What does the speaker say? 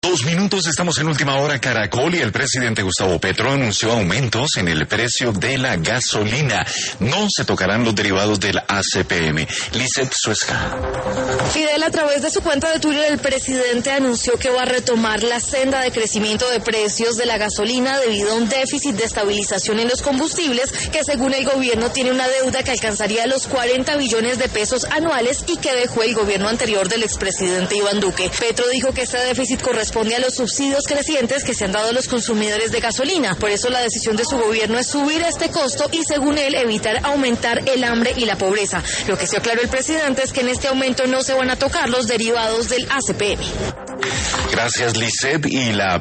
2 minutos, estamos en Última Hora Caracol y el presidente Gustavo Petro anunció aumentos en el precio de la gasolina. No se tocarán los derivados del ACPM. Lizeth Suesca. Fidel, a través de su cuenta de Twitter, el presidente anunció que va a retomar la senda de crecimiento de precios de la gasolina debido a un déficit de estabilización en los combustibles que, según el gobierno, tiene una deuda que alcanzaría los 40 billones de pesos anuales y que dejó el gobierno anterior del expresidente Iván Duque. Petro dijo que este déficit corresponde a los subsidios crecientes que se han dado a los consumidores de gasolina. Por eso la decisión de su gobierno es subir este costo y, según él, evitar aumentar el hambre y la pobreza. Lo que sí aclaró el presidente es que en este aumento no se van a tocar los derivados del ACPM. Gracias, Lizeth. Y la